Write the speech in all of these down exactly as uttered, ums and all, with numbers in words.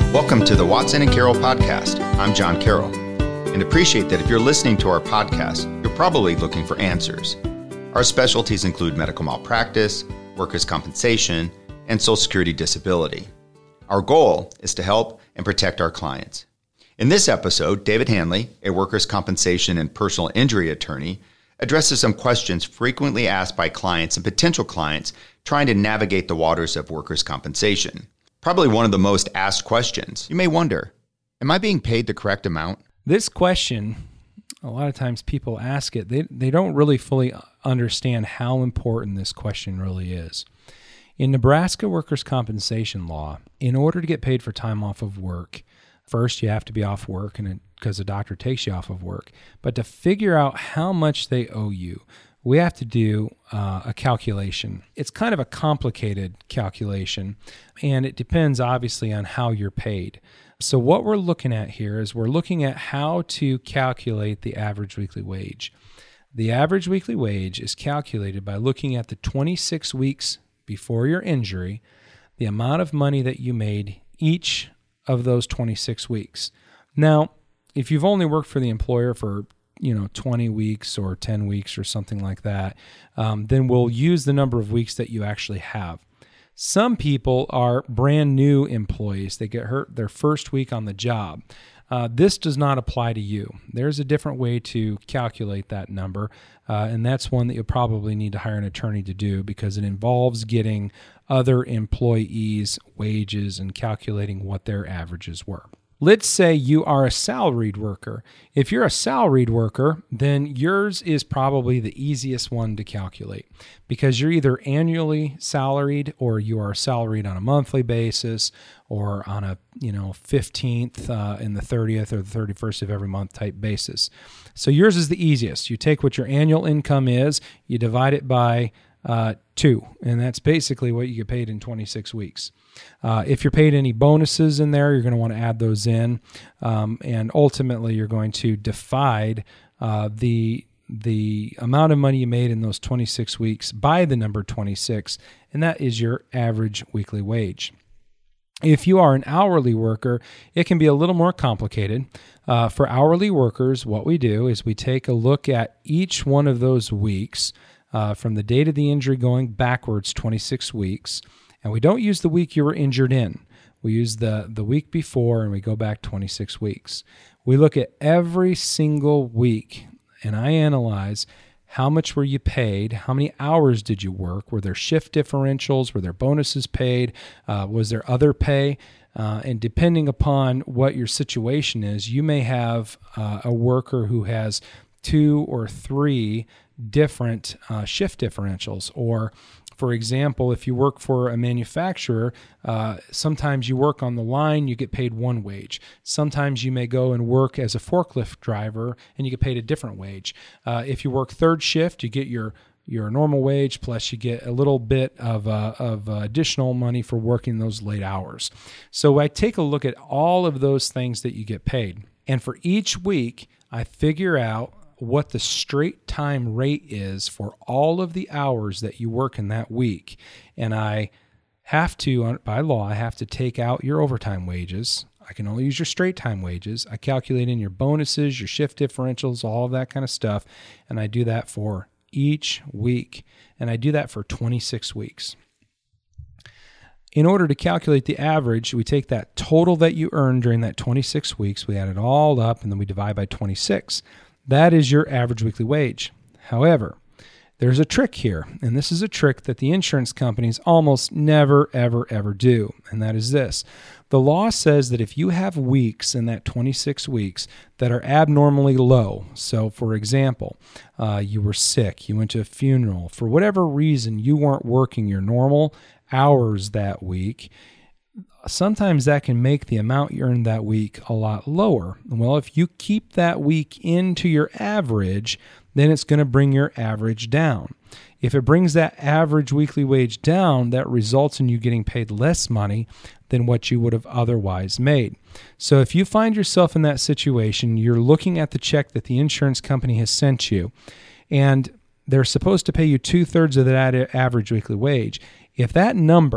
Welcome to the Watson and Carroll podcast. I'm John Carroll, and appreciate that if you're listening to our podcast, you're probably looking for answers. Our specialties include medical malpractice, workers' compensation, and Social Security disability. Our goal is to help and protect our clients. In this episode, David Hanley, a workers' compensation and personal injury attorney, addresses some questions frequently asked by clients and potential clients trying to navigate the waters of workers' compensation. Probably one of the most asked questions. You may wonder, am I being paid the correct amount? This question, a lot of times people ask it, they, they don't really fully understand how important this question really is. In Nebraska workers' compensation law, in order to get paid for time off of work, first you have to be off work and because a doctor takes you off of work. But to figure out how much they owe you, we have to do uh, a calculation. It's kind of a complicated calculation, and it depends obviously on how you're paid. So what we're looking at here is we're looking at how to calculate the average weekly wage. The average weekly wage is calculated by looking at the twenty-six weeks before your injury, the amount of money that you made each of those twenty-six weeks. Now, if you've only worked for the employer for you know, twenty weeks or ten weeks or something like that, um, then we'll use the number of weeks that you actually have. Some people are brand new employees. They get hurt their first week on the job. Uh, this does not apply to you. There's a different way to calculate that number, uh, and that's one that you'll probably need to hire an attorney to do because it involves getting other employees' wages and calculating what their averages were. Let's say you are a salaried worker. If you're a salaried worker, then yours is probably the easiest one to calculate because you're either annually salaried or you are salaried on a monthly basis or on a, you know, fifteenth uh, and the thirtieth or the thirty-first of every month type basis. So yours is the easiest. You take what your annual income is, you divide it by uh, two, and that's basically what you get paid in twenty-six weeks. Uh, if you're paid any bonuses in there, you're going to want to add those in, um, and ultimately you're going to divide uh, the the amount of money you made in those twenty-six weeks by the number twenty-six, and that is your average weekly wage. If you are an hourly worker, it can be a little more complicated. Uh, for hourly workers, what we do is we take a look at each one of those weeks uh, from the date of the injury going backwards twenty-six weeks. And we don't use the week you were injured in. We use the, the week before, and we go back twenty-six weeks. We look at every single week, and I analyze how much were you paid, how many hours did you work, were there shift differentials, were there bonuses paid, uh, was there other pay? Uh, and depending upon what your situation is, you may have uh, a worker who has two or three different uh, shift differentials, or for example, if you work for a manufacturer, uh, sometimes you work on the line, you get paid one wage. Sometimes you may go and work as a forklift driver and you get paid a different wage. Uh, if you work third shift, you get your your normal wage, plus you get a little bit of, uh, of uh, additional money for working those late hours. So I take a look at all of those things that you get paid. And for each week, I figure out what the straight time rate is for all of the hours that you work in that week. And I have to, by law, I have to take out your overtime wages. I can only use your straight time wages. I calculate in your bonuses, your shift differentials, all of that kind of stuff. And I do that for each week. And I do that for twenty-six weeks. In order to calculate the average, we take that total that you earned during that twenty-six weeks, we add it all up, and then we divide by twenty-six. That is your average weekly wage. However, there's a trick here, and this is a trick that the insurance companies almost never, ever, ever do, and that is this. The law says that if you have weeks in that twenty-six weeks that are abnormally low, so for example, uh, you were sick, you went to a funeral, for whatever reason you weren't working your normal hours that week, sometimes that can make the amount you earned that week a lot lower. Well, if you keep that week into your average, then it's going to bring your average down. If it brings that average weekly wage down, that results in you getting paid less money than what you would have otherwise made. So if you find yourself in that situation, you're looking at the check that the insurance company has sent you, and they're supposed to pay you two-thirds of that average weekly wage. If that number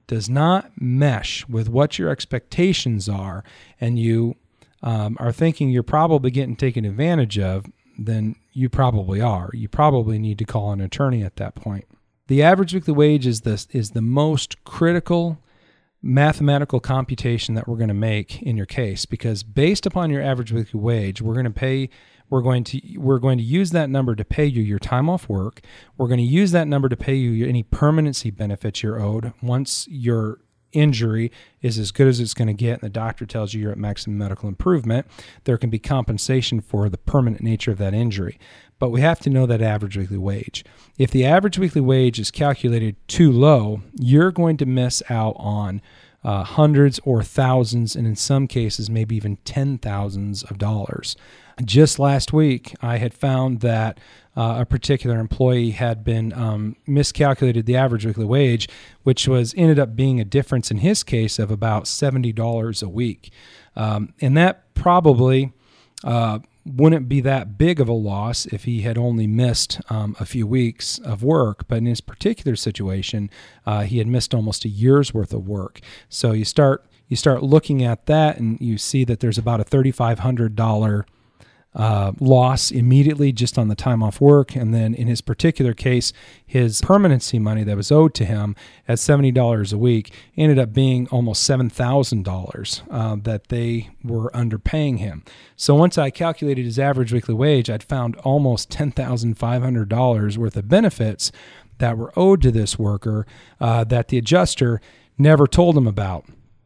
does not mesh with what your expectations are, and you um, are thinking you're probably getting taken advantage of, then you probably are. You probably need to call an attorney at that point. The average weekly wage is the, is the most critical mathematical computation that we're going to make in your case, because based upon your average weekly wage, we're going to pay we're going to we're going to use that number to pay you your time off work. We're going to use that number to pay you any permanency benefits you're owed once your injury is as good as it's going to get and the doctor tells you you're at maximum medical improvement. There can be compensation for the permanent nature of that injury. But we have to know that average weekly wage. If the average weekly wage is calculated too low, you're going to miss out on uh, hundreds or thousands, and in some cases, maybe even ten thousands of dollars. Just last week, I had found that uh, a particular employee had been um, miscalculated the average weekly wage, which was ended up being a difference in his case of about seventy dollars a week. Um, and that probably uh, wouldn't be that big of a loss if he had only missed um, a few weeks of work. But in his particular situation, uh, he had missed almost a year's worth of work. So you start you start looking at that, and you see that there's about a thirty-five hundred dollars Uh, loss immediately just on the time off work. And then in his particular case, his permanency money that was owed to him at seventy dollars a week ended up being almost seven thousand dollars uh, that they were underpaying him. So once I calculated his average weekly wage, I'd found almost ten thousand five hundred dollars worth of benefits that were owed to this worker uh, that the adjuster never told him about.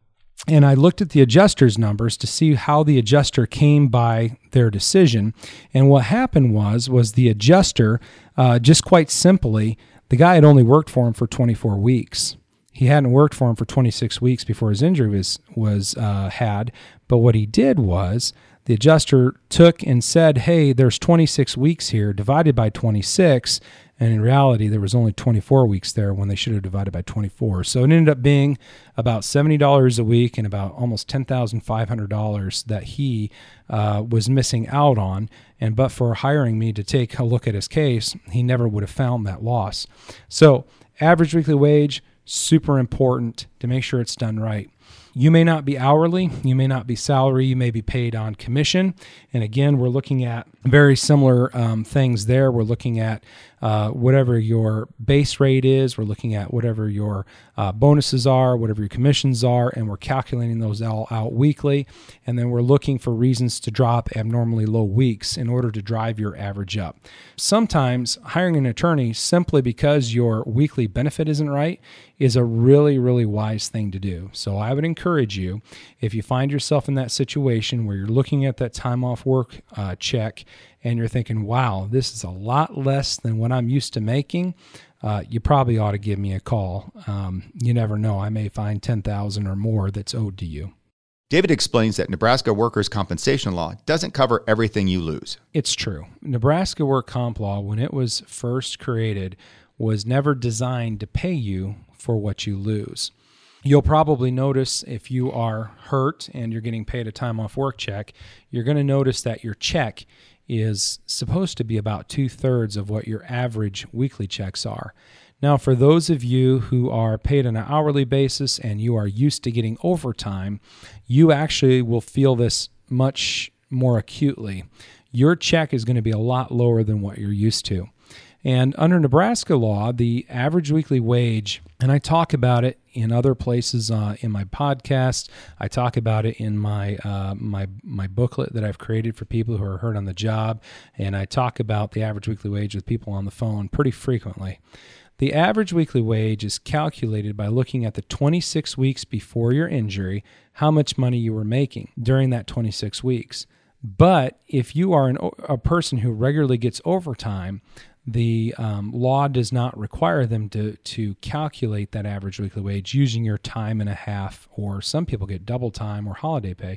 And I looked at the adjuster's numbers to see how the adjuster came by their decision. And what happened was, was the adjuster, uh, just quite simply, the guy had only worked for him for twenty-four weeks. He hadn't worked for him for twenty-six weeks before his injury was, was uh, had. But what he did was, the adjuster took and said, hey, there's twenty-six weeks here divided by twenty-six. And in reality, there was only twenty-four weeks there when they should have divided by twenty-four. So it ended up being about seventy dollars a week and about almost ten thousand five hundred dollars that he uh, was missing out on. And but for hiring me to take a look at his case, he never would have found that loss. So average weekly wage, super important to make sure it's done right. You may not be hourly, you may not be salary, you may be paid on commission. And again, we're looking at very similar um, things there. We're looking at uh, whatever your base rate is, we're looking at whatever your uh, bonuses are, whatever your commissions are, and we're calculating those all out weekly. And then we're looking for reasons to drop abnormally low weeks in order to drive your average up. Sometimes hiring an attorney simply because your weekly benefit isn't right is a really, really wise thing to do. So I would encourage you, if you find yourself in that situation where you're looking at that time off work uh, check and you're thinking, wow, this is a lot less than what I'm used to making, uh, you probably ought to give me a call. Um, you never know. I may find ten thousand dollars or more that's owed to you. David explains that Nebraska workers' compensation law doesn't cover everything you lose. It's true. Nebraska work comp law, when it was first created, was never designed to pay you for what you lose. You'll probably notice if you are hurt and you're getting paid a time off work check, you're going to notice that your check is supposed to be about two-thirds of what your average weekly checks are. Now, for those of you who are paid on an hourly basis and you are used to getting overtime, you actually will feel this much more acutely. Your check is going to be a lot lower than what you're used to. And under Nebraska law, the average weekly wage, and I talk about it in other places uh, in my podcast. I talk about it in my uh, my my booklet that I've created for people who are hurt on the job, and I talk about the average weekly wage with people on the phone pretty frequently. The average weekly wage is calculated by looking at the twenty-six weeks before your injury, how much money you were making during that twenty-six weeks. But if you are an, a person who regularly gets overtime, the um, law does not require them to to calculate that average weekly wage using your time and a half, or some people get double time or holiday pay.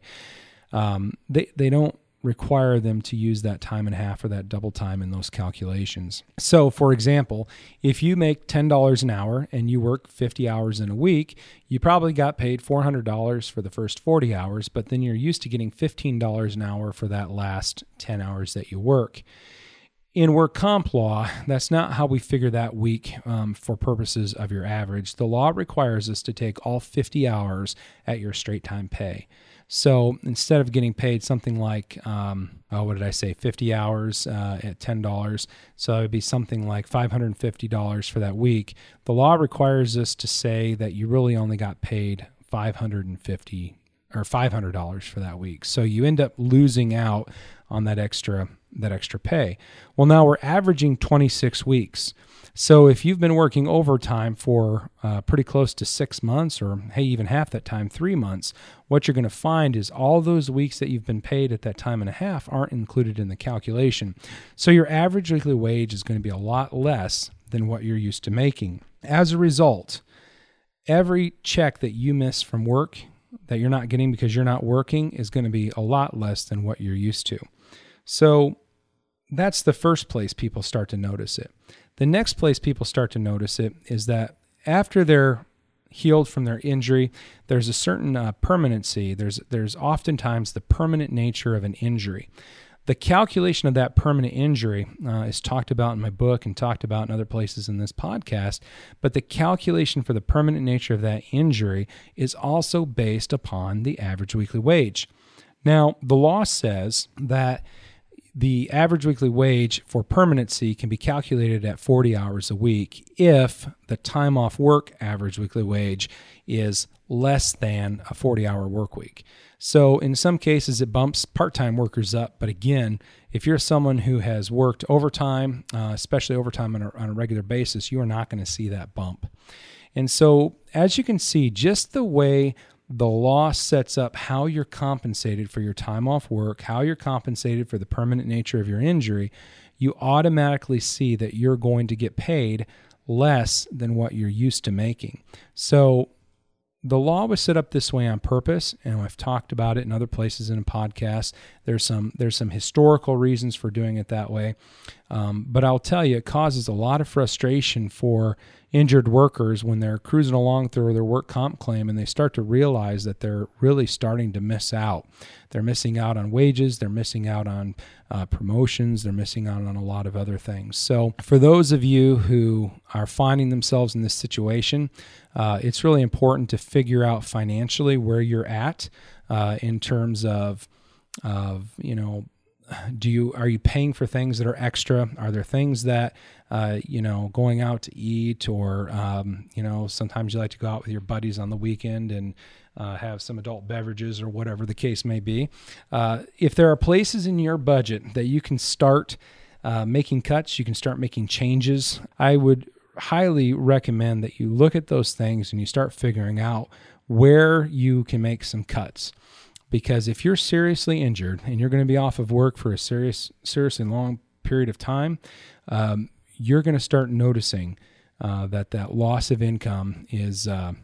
Um, they, they don't require them to use that time and a half or that double time in those calculations. So, for example, if you make ten dollars an hour and you work fifty hours in a week, you probably got paid four hundred dollars for the first forty hours, but then you're used to getting fifteen dollars an hour for that last ten hours that you work. In work comp law, that's not how we figure that week um, for purposes of your average. The law requires us to take all fifty hours at your straight time pay. So instead of getting paid something like, um, oh, what did I say, fifty hours uh, at ten dollars, so it would be something like five hundred fifty dollars for that week, the law requires us to say that you really only got paid five hundred fifty dollars or five hundred dollars for that week. So you end up losing out on that extra that extra pay. Well, now we're averaging twenty-six weeks. So if you've been working overtime for uh, pretty close to six months, or hey, even half that time, three months, what you're going to find is all those weeks that you've been paid at that time and a half aren't included in the calculation. So your average weekly wage is going to be a lot less than what you're used to making. As a result, every check that you miss from work that you're not getting because you're not working is going to be a lot less than what you're used to. So that's the first place people start to notice it. The next place people start to notice it is that after they're healed from their injury, there's a certain uh, permanency. There's there's oftentimes the permanent nature of an injury. The calculation of that permanent injury uh, is talked about in my book and talked about in other places in this podcast, but the calculation for the permanent nature of that injury is also based upon the average weekly wage. Now, the law says that the average weekly wage for permanency can be calculated at forty hours a week if the time off work average weekly wage is less than a forty-hour work week. So in some cases, it bumps part-time workers up. But again, if you're someone who has worked overtime, uh, especially overtime on a, on a regular basis, you are not going to see that bump. And so as you can see, just the way the law sets up how you're compensated for your time off work, how you're compensated for the permanent nature of your injury, you automatically see that you're going to get paid less than what you're used to making. So the law was set up this way on purpose, and I've talked about it in other places in a podcast. There's some there's some historical reasons for doing it that way. Um, but I'll tell you, it causes a lot of frustration for injured workers when they're cruising along through their work comp claim and they start to realize that they're really starting to miss out. They're missing out on wages, they're missing out on uh, promotions, they're missing out on a lot of other things. So for those of you who are finding themselves in this situation, uh, it's really important to figure out financially where you're at uh, in terms of, of, you know, Do you are you paying for things that are extra? Are there things that uh, you know, going out to eat, or um, you know, sometimes you like to go out with your buddies on the weekend and uh, have some adult beverages or whatever the case may be. Uh, if there are places in your budget that you can start uh, making cuts, you can start making changes, I would highly recommend that you look at those things and you start figuring out where you can make some cuts. Because if you're seriously injured and you're going to be off of work for a serious, seriously long period of time, um, you're going to start noticing uh, that that loss of income is uh,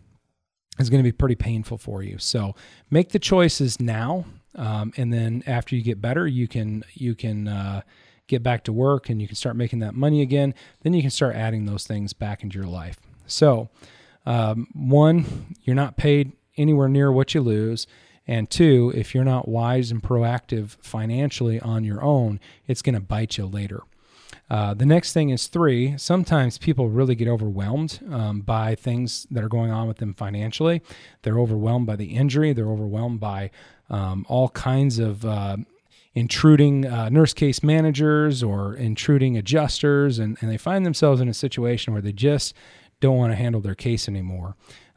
is going to be pretty painful for you. So make the choices now, um, and then after you get better, you can you can uh, get back to work and you can start making that money again. Then you can start adding those things back into your life. So um, one, you're not paid anywhere near what you lose. And two, if you're not wise and proactive financially on your own, it's going to bite you later. Uh, the next thing is three, sometimes people really get overwhelmed um, by things that are going on with them financially. They're overwhelmed by the injury. They're overwhelmed by um, all kinds of uh, intruding uh, nurse case managers or intruding adjusters, and, and they find themselves in a situation where they just don't want to handle their case anymore.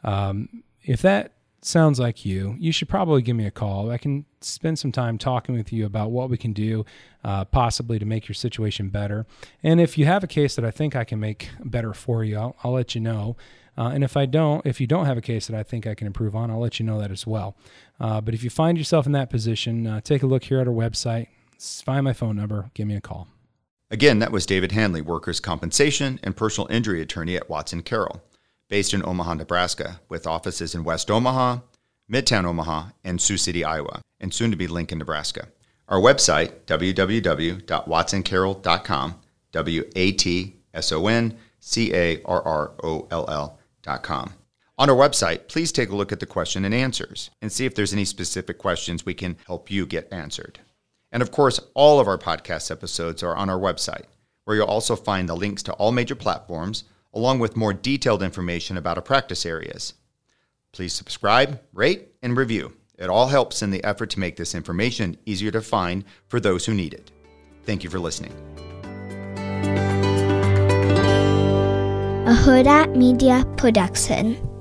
Um, if that sounds like you, you should probably give me a call. I can spend some time talking with you about what we can do uh, possibly to make your situation better. And if you have a case that I think I can make better for you, I'll, I'll let you know. Uh, and if I don't, if you don't have a case that I think I can improve on, I'll let you know that as well. Uh, but if you find yourself in that position, uh, take a look here at our website, find my phone number, give me a call. Again, that was David Hanley, workers' compensation and personal injury attorney at Watson Carroll, based in Omaha, Nebraska, with offices in West Omaha, Midtown Omaha, and Sioux City, Iowa, and soon to be Lincoln, Nebraska. Our website, w w w dot watson carroll dot com, W A T S O N C A R R O L L dot com. On our website, please take a look at the question and answers and see if there's any specific questions we can help you get answered. And of course, all of our podcast episodes are on our website. where you'll also find the links to all major platforms, along with more detailed information about our practice areas. Please subscribe, rate, and review. It all helps in the effort to make this information easier to find for those who need it. Thank you for listening. A Huda Media Production.